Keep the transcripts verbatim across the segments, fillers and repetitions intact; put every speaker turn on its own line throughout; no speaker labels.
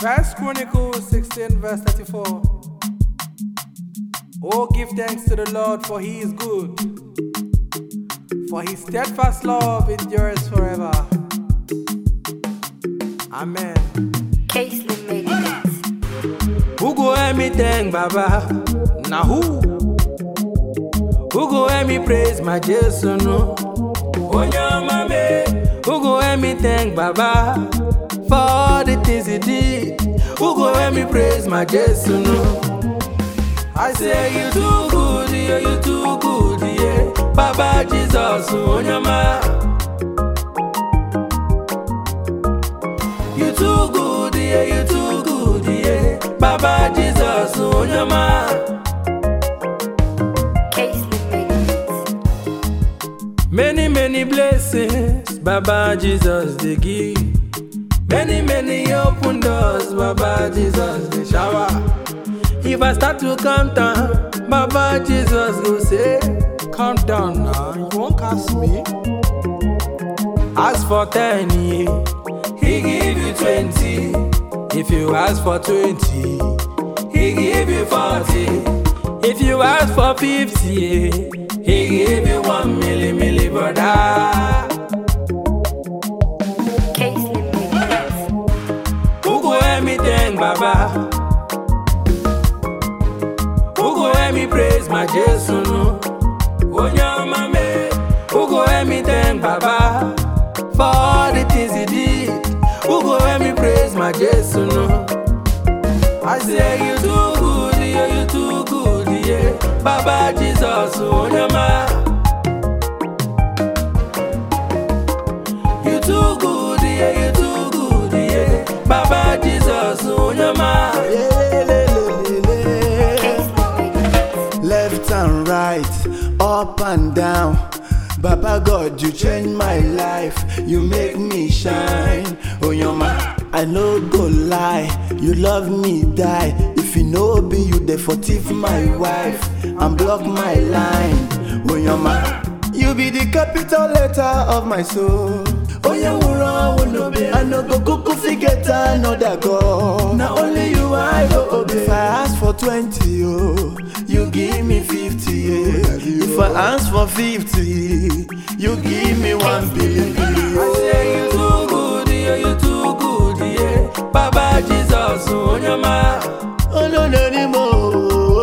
First Chronicles sixteen verse thirty-four. Oh, give thanks to the Lord, for he is good, for his steadfast love endures forever. Amen.
Casely made it.
Who go hear me thank Baba? Now who? Who go hear me praise my Jesus? No. Who go hear me thank Baba for all the things he did? Who go hear me praise my Jesus? No. I say you too good, yeah, you too good, yeah. Baba Jesus, Onyama. You too good, yeah, you too good, yeah. Baba Jesus, Onyama.
Casely made it.
Many, many blessings, Baba Jesus they give. Many, many open doors, Baba Jesus they shower. If I start to count down, Baba Jesus go say, calm down now, you won't cast me. Ask for ten, yeah, he give you twenty. If you ask for twenty, he give you forty. If you ask for fifty, yeah, he give you one milli, milli, brother.
Casely made it.
Who go hear me thank Baba? Who go hear me praise my Jesus? No. Onyama me. Who go hear me thank Baba for all the things he did? Who go hear me praise my Jesus? No. I say you too good, yeah, you too good, yeah. Baba Jesus, Onyama. You too good, yeah, you too good, yeah. Baba Jesus, Onyama.
Left and right, up and down. Baba God, you change my life. You make me shine. Oh, your man, I no go lie. You love me, die. If you know be you, they for thief my wife and block my line. Oh, your man, you be the capital letter of my soul. Oh, yeah, I no go cuckoo forget another God. Now only you I go obey. If I ask for twenty, oh, you give me fifty, yeah. If I ask for fifty, you give me one billion.
I say you too good, yeah, you too good, yeah. Baba Jesus, Onyama.
Oh no no anymore.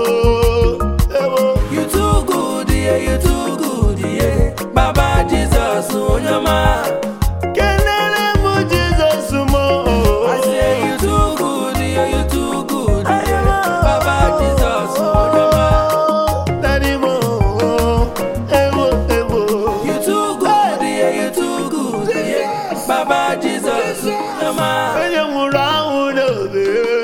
You too good, yeah, you too good, yeah. Baba Jesus, Onyama. I say you too good, yeah, you too good, yeah. Baba Jesus, Onyama. You too good, yeah, you too good, yeah. Baba Jesus, Onyama.